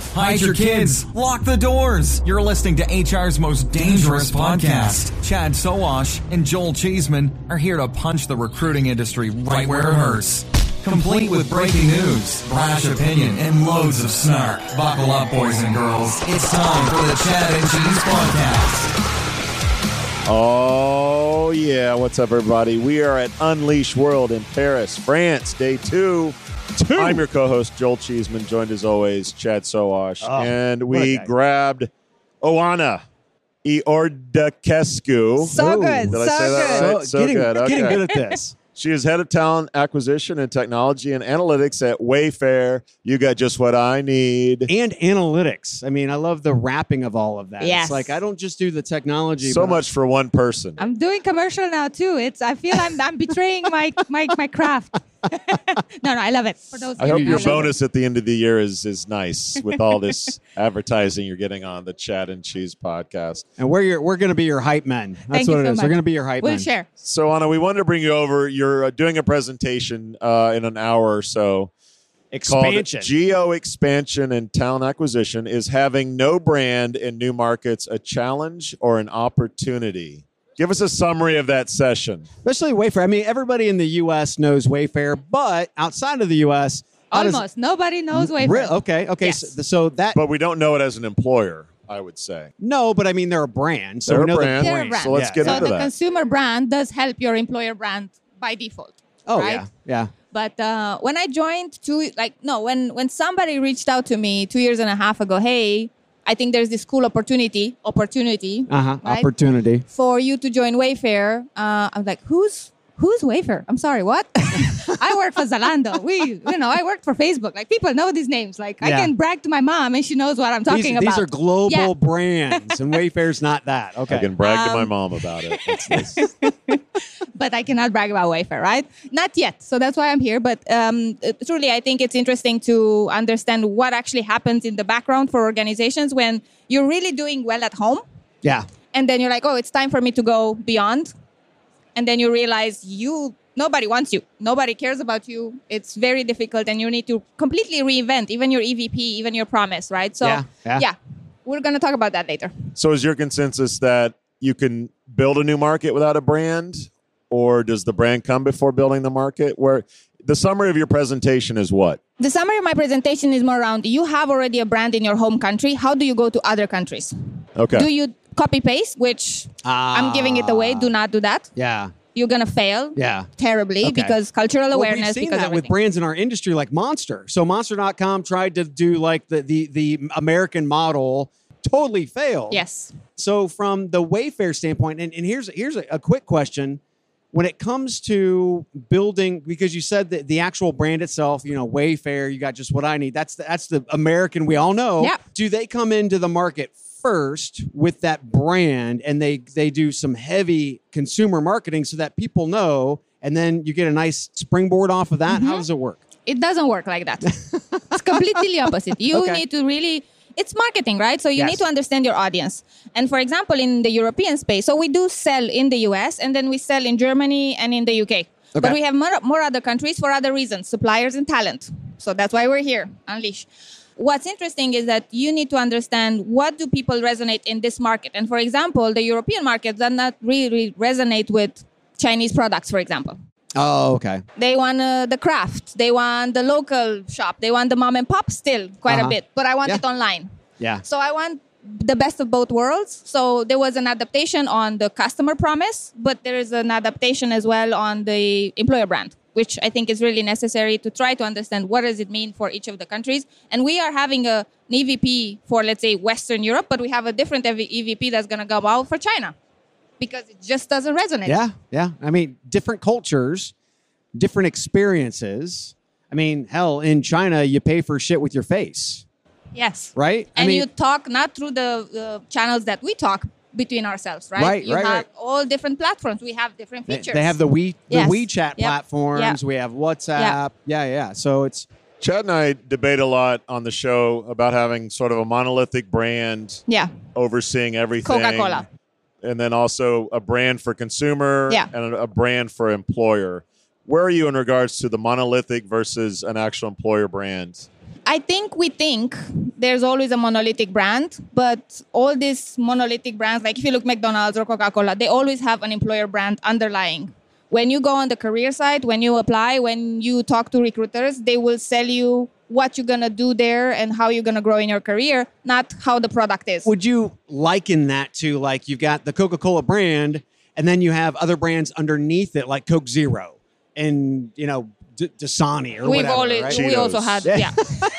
Hide your kids. Lock the doors. You're listening to HR's most dangerous podcast. Chad Sowash and Joel Cheeseman are here to punch the recruiting industry right where it hurts. Complete with breaking news, brash opinion, and loads of snark. Buckle up, boys and girls. It's time for the Chad and Cheese Podcast. Oh, yeah. What's up, everybody? We are at Unleash World in Paris, France, day two. I'm your co-host, Joel Cheeseman, joined as always, Chad Sowash. And we grabbed Oana Iordachescu. So good. Did I say that right? So good. Okay. Getting good at this. She is head of talent acquisition and technology and analytics at Wayfair. You got just what I need. And analytics. I mean, I love the wrapping of all of that. Yes. It's like I don't just do the technology. So much for one person. I'm doing commercial now too. I feel I'm betraying my craft. No, I love it. For those I hope your bonus at the end of the year is nice with all this advertising you're getting on the Chad and Cheese podcast. And we're going to be your hype men. That's Thank what you it so is. much. We're going to be your hype men. We'll share. So, Anna, we wanted to bring you over. You're doing a presentation in an hour or so. Expansion. Called Geo Expansion and Talent Acquisition. Is having no brand in new markets a challenge or an opportunity? Give us a summary of that session. Especially Wayfair. I mean, everybody in the U.S. knows Wayfair, but outside of the U.S., Almost nobody knows Wayfair. Okay. Yes. So that. But we don't know it as an employer, I would say. No, but I mean, they're a brand. So They're we a know brand. They're a brand. So let's get So into the that. consumer brand does help your employer brand by default. Oh, right? yeah. But when I joined when somebody reached out to me 2 years and a half ago, hey, I think there's this cool opportunity, right? Opportunity. For you to join Wayfair. I'm like, who's Wayfair? I'm sorry, what? I work for Zalando. I worked for Facebook. Like, people know these names. Like, I can brag to my mom and she knows what I'm talking about. These are global brands, and Wayfair's not that. Okay. I can brag to my mom about it. It's But I cannot brag about Wayfair, right? Not yet. So that's why I'm here. But truly, I think it's interesting to understand what actually happens in the background for organizations when you're really doing well at home. Yeah. And then you're like, oh, it's time for me to go beyond. And then you realize nobody wants you. Nobody cares about you. It's very difficult. And you need to completely reinvent even your EVP, even your promise, right? So, yeah we're going to talk about that later. So is your consensus that you can build a new market without a brand? Or does the brand come before building the market? Where the summary of your presentation is what? The summary of my presentation is more around, you have already a brand in your home country. How do you go to other countries? Okay. Do you copy paste, which I'm giving it away. Do not do that. Yeah. You're going to fail terribly because cultural awareness. We've seen because that with brands in our industry like Monster. So Monster.com tried to do like the American model, totally failed. Yes. So from the Wayfair standpoint, and here's a quick question. When it comes to building, because you said that the actual brand itself, Wayfair, you got just what I need. That's the American we all know. Yeah. Do they come into the market first with that brand and they do some heavy consumer marketing so that people know, and then you get a nice springboard off of that? Mm-hmm. How does it work? It doesn't work like that. It's completely the opposite. You need to really... It's marketing, right? So you need to understand your audience. And for example, in the European space, so we do sell in the US and then we sell in Germany and in the UK. Okay. But we have more other countries for other reasons, suppliers and talent. So that's why we're here, Unleash. What's interesting is that you need to understand what do people resonate in this market. And for example, the European market does not really resonate with Chinese products, for example. Oh, okay. They want the craft. They want the local shop. They want the mom and pop still quite a bit. But I want it online. Yeah. So I want the best of both worlds. So there was an adaptation on the customer promise, but there is an adaptation as well on the employer brand, which I think is really necessary to try to understand what does it mean for each of the countries. And we are having an EVP for, let's say, Western Europe, but we have a different EVP that's going to go out for China. Because it just doesn't resonate. Yeah. I mean, different cultures, different experiences. I mean, hell, in China, you pay for shit with your face. Yes. Right? And you talk not through the channels that we talk between ourselves, right? You have all different platforms. We have different features. They have the WeChat platforms. We have WhatsApp. Yeah. So it's... Chad and I debate a lot on the show about having sort of a monolithic brand overseeing everything. Coca-Cola. And then also a brand for consumer and a brand for employer. Where are you in regards to the monolithic versus an actual employer brand? I think we think there's always a monolithic brand, but all these monolithic brands, like if you look McDonald's or Coca-Cola, they always have an employer brand underlying. When you go on the career site, when you apply, when you talk to recruiters, they will sell you what you're going to do there and how you're going to grow in your career, not how the product is. Would you liken that to like you've got the Coca-Cola brand and then you have other brands underneath it like Coke Zero and, you know, Dasani or whatever, right? We also had, yeah.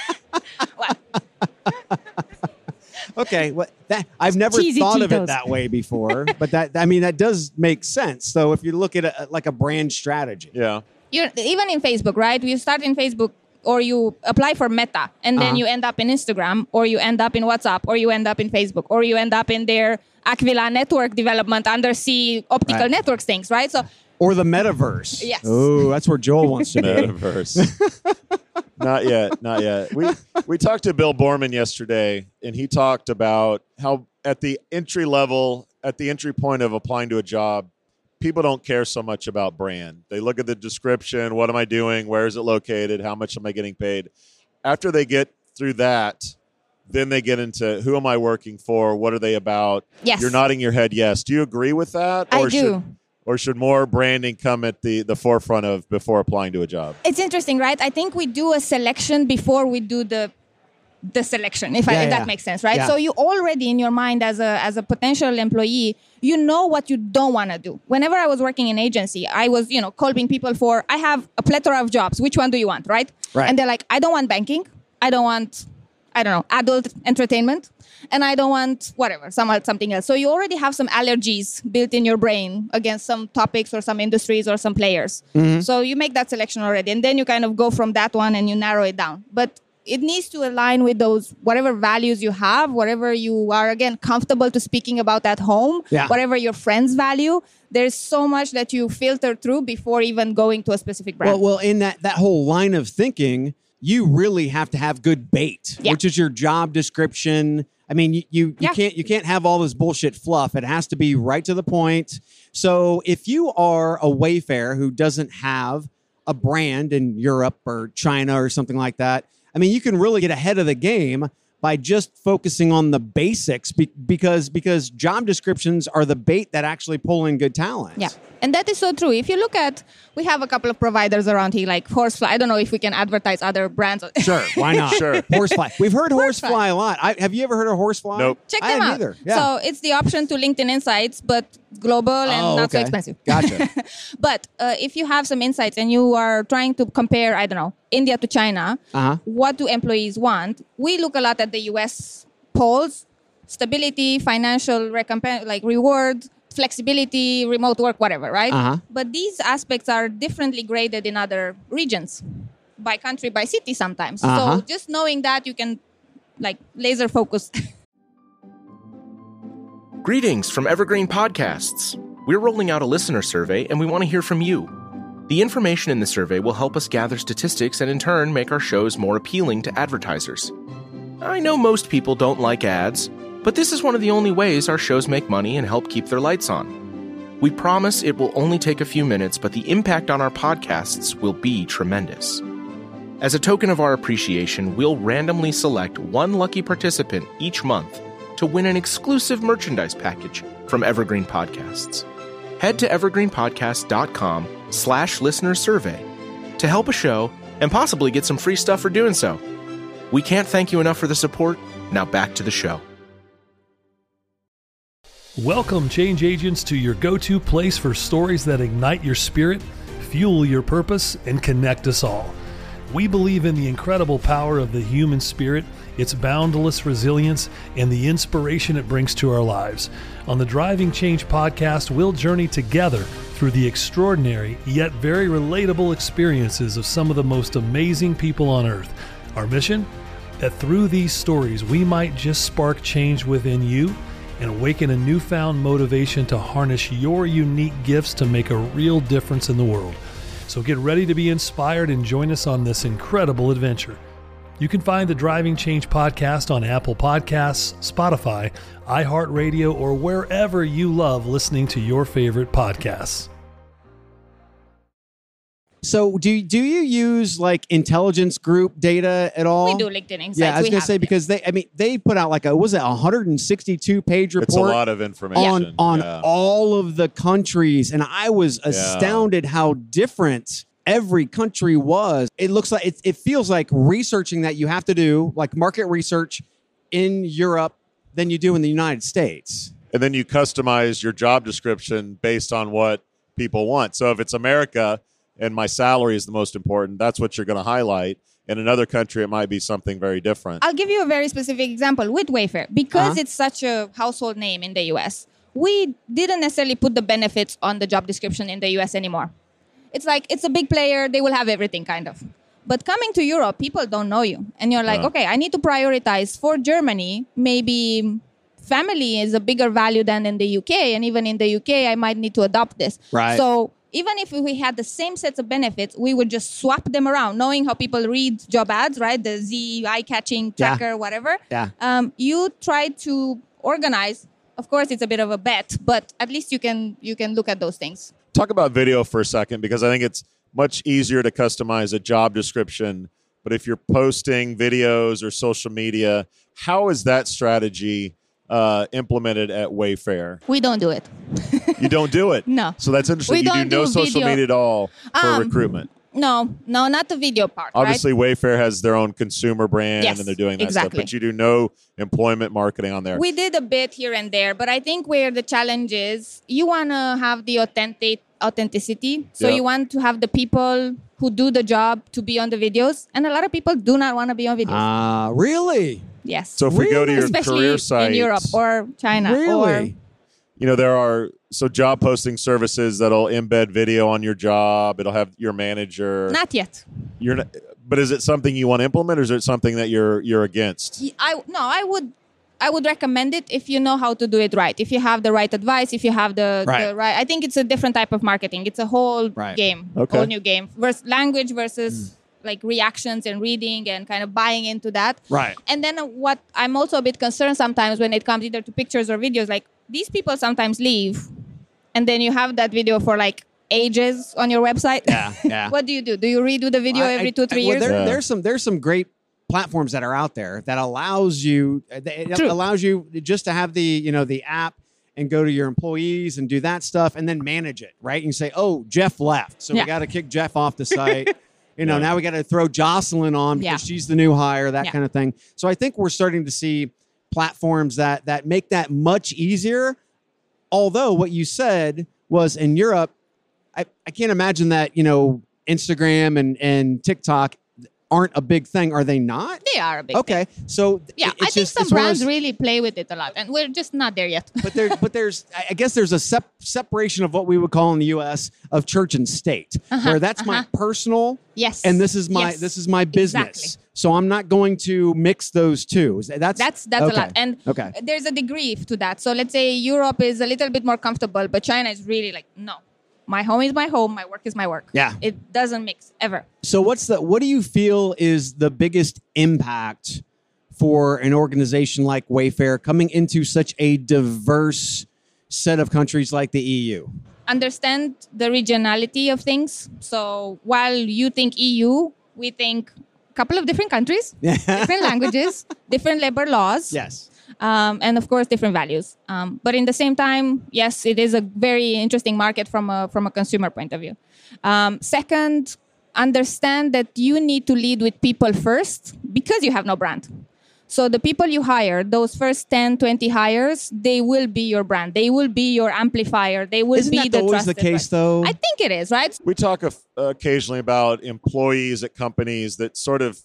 Okay, well, I've never thought of it that way before, but that does make sense. So if you look at it like a brand strategy. Yeah. Even in Facebook, right? You start in Facebook or you apply for Meta and then you end up in Instagram or you end up in WhatsApp or you end up in Facebook or you end up in their Aquila network development undersea optical networks things, right? So or the metaverse. Yes. Oh, that's where Joel wants to be. Metaverse. Not yet. We talked to Bill Borman yesterday, and he talked about how at the entry level, at the entry point of applying to a job, people don't care so much about brand. They look at the description, what am I doing, where is it located, how much am I getting paid? After they get through that, then they get into who am I working for, what are they about? Yes. You're nodding your head yes. Do you agree with that? I do. Or should more branding come at the forefront of before applying to a job? It's interesting, right? I think we do a selection before we do the selection, if that makes sense, right? Yeah. So you already in your mind as a potential employee, you know what you don't want to do. Whenever I was working in agency, I was, calling people for, I have a plethora of jobs. Which one do you want, right? And they're like, I don't want banking. I don't want, adult entertainment. And I don't want whatever, something else. So you already have some allergies built in your brain against some topics or some industries or some players. Mm-hmm. So you make that selection already. And then you kind of go from that one and you narrow it down. But it needs to align with those, whatever values you have, whatever you are, again, comfortable to speaking about at home, whatever your friends value. There's so much that you filter through before even going to a specific brand. Well, in that whole line of thinking, you really have to have good bait, which is your job description. I mean, you can't have all this bullshit fluff. It has to be right to the point. So if you are a Wayfair who doesn't have a brand in Europe or China or something like that, I mean, you can really get ahead of the game by just focusing on the basics because job descriptions are the bait that actually pull in good talent. Yeah. And that is so true. If you look at, we have a couple of providers around here, like Horsefly. I don't know if we can advertise other brands. Sure, why not? Sure. Horsefly. We've heard Horsefly a lot. Have you ever heard of Horsefly? Nope. Check them out. Either. Yeah. So it's the option to LinkedIn Insights, but global and not so expensive. Gotcha. But if you have some insights and you are trying to compare, India to China, what do employees want? We look a lot at the US polls, stability, financial recompense, like reward, flexibility, remote work, whatever, right? But these aspects are differently graded in other regions, by country, by city sometimes. So just knowing that, you can laser focus. Greetings from Evergreen Podcasts. We're rolling out a listener survey and we want to hear from you. The information in the survey will help us gather statistics and in turn make our shows more appealing to advertisers. I know most people don't like ads, but this is one of the only ways our shows make money and help keep their lights on. We promise it will only take a few minutes, but the impact on our podcasts will be tremendous. As a token of our appreciation, we'll randomly select one lucky participant each month to win an exclusive merchandise package from Evergreen Podcasts. Head to evergreenpodcast.com/listenersurvey to help a show and possibly get some free stuff for doing so. We can't thank you enough for the support. Now back to the show. Welcome, change agents, to your go-to place for stories that ignite your spirit, fuel your purpose, and connect us all. We believe in the incredible power of the human spirit, its boundless resilience, and the inspiration it brings to our lives. On the Driving Change podcast, we'll journey together through the extraordinary yet very relatable experiences of some of the most amazing people on earth. Our mission? That through these stories, we might just spark change within you and awaken a newfound motivation to harness your unique gifts to make a real difference in the world. So get ready to be inspired and join us on this incredible adventure. You can find the Driving Change podcast on Apple Podcasts, Spotify, iHeartRadio, or wherever you love listening to your favorite podcasts. So do you use like intelligence group data at all? We do LinkedIn Insights. Yeah, I was going to say because they put out like a 162 page report. It's a lot of information on all of the countries, and I was astounded how different every country was. It looks like it feels like researching that you have to do, like market research in Europe than you do in the United States. And then you customize your job description based on what people want. So if it's America and my salary is the most important, that's what you're going to highlight. In another country, it might be something very different. I'll give you a very specific example with Wayfair. Because it's such a household name in the US, we didn't necessarily put the benefits on the job description in the US anymore. It's like, it's a big player, they will have everything kind of. But coming to Europe, people don't know you. And you're like, okay, I need to prioritize for Germany. Maybe family is a bigger value than in the UK. And even in the UK, I might need to adopt this. Right. So even if we had the same sets of benefits, we would just swap them around, knowing how people read job ads, right? The Z, eye-catching tracker, whatever. Yeah. You try to organize. Of course, it's a bit of a bet, but at least you can look at those things. Talk about video for a second, because I think it's much easier to customize a job description. But if you're posting videos or social media, how is that strategy implemented at Wayfair? We don't do it. You don't do it? No. So that's interesting. We You do don't no do social video. media at all for recruitment. No, not the video part. Obviously, right? Wayfair has their own consumer brand, Yes, and they're doing that exactly. stuff. But you do no employment marketing on there. We did a bit here and there, but I think where the challenge is, you want to have the authenticity. So you want to have the people who do the job to be on the videos, and a lot of people do not want to be on videos. Really? Yes. So if we go to your especially career site, in Europe or China, Really? there are job posting services that'll embed video on your job. It'll have your manager. Not yet. You're not, but is it something you want to implement, or is it something that you're against? I would recommend it if you know how to do it right. If you have the right advice, if you have the right. I think it's a different type of marketing. It's a whole game, whole new game. Language versus like reactions and reading and kind of buying into that. Right. And then what I'm also a bit concerned sometimes when it comes either to pictures or videos, like these people sometimes leave, and then you have that video for like ages on your website. Yeah. What do you do? Do you redo the video every 2-3 years? There's some great platforms that are out there that allows you just to have the app and go to your employees and do that stuff and then manage it, right? And you say, oh, Jeff left, so we got to kick Jeff off the site. Now we got to throw Jocelyn on because she's the new hire, that kind of thing. So I think we're starting to see platforms that make that much easier. Although what you said was in Europe, I can't imagine that, Instagram and TikTok aren't a big thing. Are they not? They are a big thing. Okay. So I think some brands really play with it a lot, and we're just not there yet. But there's I guess there's a separation of what we would call in the U.S. of church and state, where that's my personal, and this is my business. Exactly. So I'm not going to mix those two. That's a lot, and there's a degree to that. So let's say Europe is a little bit more comfortable, but China is really like, no. My home is my home. My work is my work. Yeah. It doesn't mix ever. So what do you feel is the biggest impact for an organization like Wayfair coming into such a diverse set of countries like the EU? Understand the regionality of things. So while you think EU, we think a couple of different countries, different languages, different labor laws. Yes. And of course, different values. But in the same time, yes, it is a very interesting market from a consumer point of view. Second, understand that you need to lead with people first because you have no brand. So the people you hire, those first 10, 20 hires, they will be your brand. They will be your amplifier. They will Isn't be that the always trusted the case, brand. though? I think it is, right? We talk occasionally about employees at companies that sort of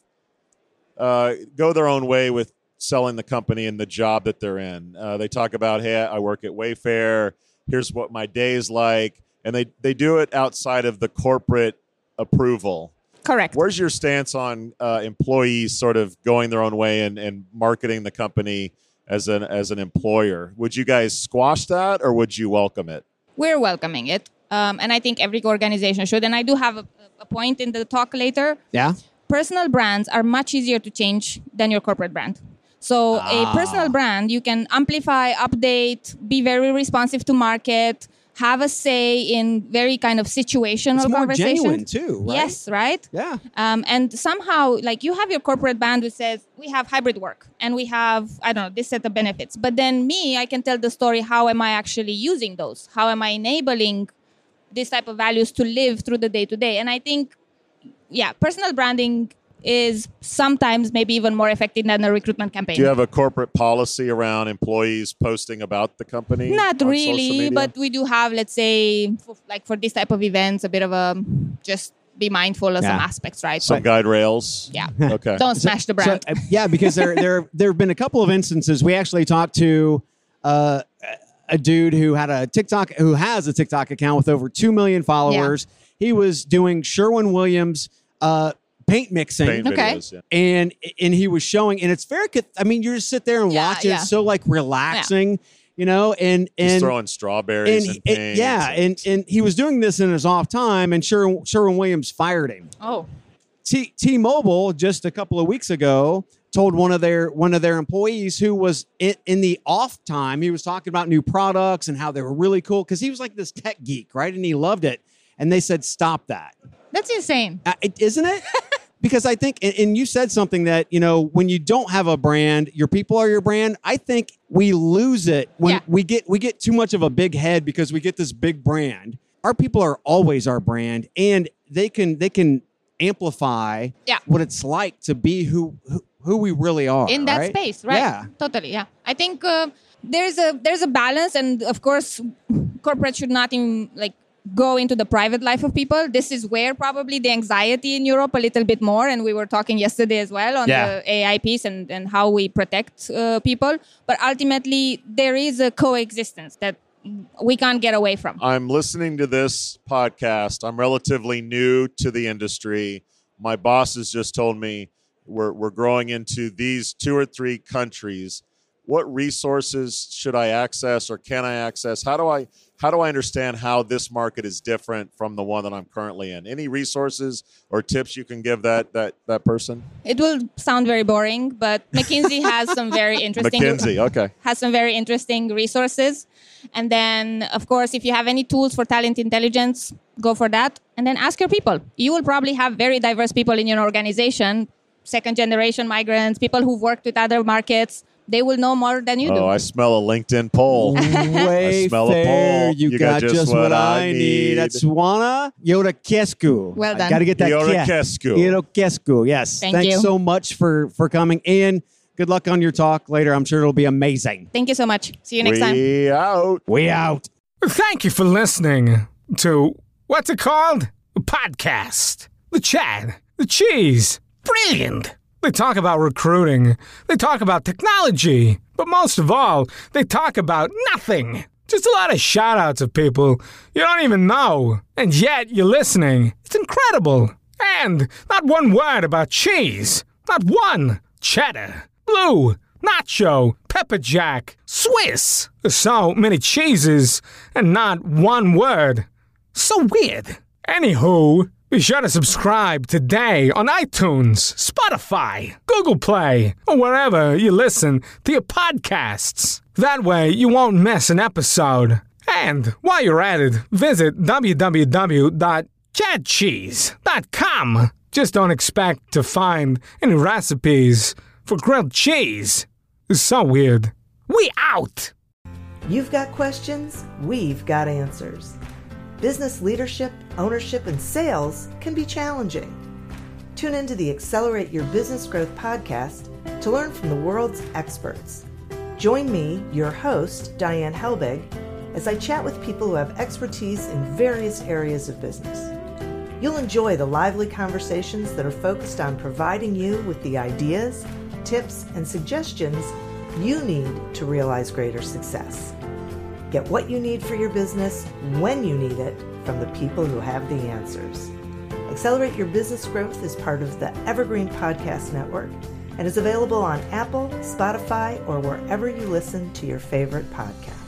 go their own way with selling the company and the job that they're in. They talk about, hey, I work at Wayfair. Here's what my day is like. And they do it outside of the corporate approval. Correct. Where's your stance on employees sort of going their own way and marketing the company as an employer? Would you guys squash that, or would you welcome it? We're welcoming it. And I think every organization should. And I do have a point in the talk later. Yeah. Personal brands are much easier to change than your corporate brand. So a personal brand, you can amplify, update, be very responsive to market. have a say in very kind of situational it's more conversations. genuine too, right? Yes, right? Yeah. And somehow, like, you have your corporate brand which says, we have hybrid work and we have, I don't know, this set of benefits. But then I can tell the story, how am I actually using those? How am I enabling this type of values to live through the day-to-day? And I think, personal branding is sometimes maybe even more effective than a recruitment campaign. Do you have a corporate policy around employees posting about the company? Not really, but we do have, let's say, for this type of events, a bit of a just be mindful of some aspects, right? Some guide rails. Yeah. Okay. Don't smash the brand. So, because there have been a couple of instances. We actually talked to a dude who has a TikTok account with over 2 million followers. Yeah. He was doing Sherwin-Williams paint mixing. Videos, and he was showing, and it's very good. I mean, you just sit there and watch it. It's so like relaxing, and he's throwing strawberries and paint. And he was doing this in his off time, and Sherwin-Williams fired him. Oh. T-Mobile just a couple of weeks ago told one of their employees who was in the off time, he was talking about new products and how they were really cool because he was like this tech geek, right? And he loved it. And they said, stop that. That's insane. Isn't it? Because I think, and you said something that, when you don't have a brand, your people are your brand. I think we lose it when we get too much of a big head because we get this big brand. Our people are always our brand, and they can amplify what it's like to be who we really are in that space, right? Yeah, totally. Yeah, I think there's a balance, and of course, corporate should not even go into the private life of people. This is where probably the anxiety in Europe a little bit more, and we were talking yesterday as well on the AI piece and how we protect people. But ultimately, there is a coexistence that we can't get away from. I'm listening to this podcast. I'm relatively new to the industry. My boss has just told me we're growing into these 2 or 3 countries. What resources should I access or can I access? How do I understand how this market is different from the one that I'm currently in? Any resources or tips you can give that person? It will sound very boring, but McKinsey has some very interesting has some very interesting resources. And then, of course, if you have any tools for talent intelligence, go for that. And then ask your people. You will probably have very diverse people in your organization, second-generation migrants, people who've worked with other markets. They will know more than you do. Oh, I smell a LinkedIn poll. I smell a poll. You got just what I need. That's Swana Yodakescu. Well done. Got to get that. Yodakescu. Yes. Thanks you so much for coming. And good luck on your talk later. I'm sure it'll be amazing. Thank you so much. See you next time. We out. Thank you for listening to, what's it called? A podcast. The Chad. The Cheese. Brilliant. They talk about recruiting. They talk about technology. But most of all, they talk about nothing. Just a lot of shout-outs of people you don't even know. And yet you're listening. It's incredible. And not one word about cheese. Not one. Cheddar. Blue. Nacho. Pepper Jack. Swiss. So many cheeses and not one word. So weird. Anywho, be sure to subscribe today on iTunes, Spotify, Google Play, or wherever you listen to your podcasts. That way you won't miss an episode. And while you're at it, visit www.chadcheese.com. Just don't expect to find any recipes for grilled cheese. It's so weird. We out! You've got questions, we've got answers. Business leadership, ownership, and sales can be challenging. Tune into the Accelerate Your Business Growth podcast to learn from the world's experts. Join me, your host, Diane Helbig, as I chat with people who have expertise in various areas of business. You'll enjoy the lively conversations that are focused on providing you with the ideas, tips, and suggestions you need to realize greater success. Get what you need for your business when you need it from the people who have the answers. Accelerate Your Business Growth is part of the Evergreen Podcast Network and is available on Apple, Spotify, or wherever you listen to your favorite podcasts.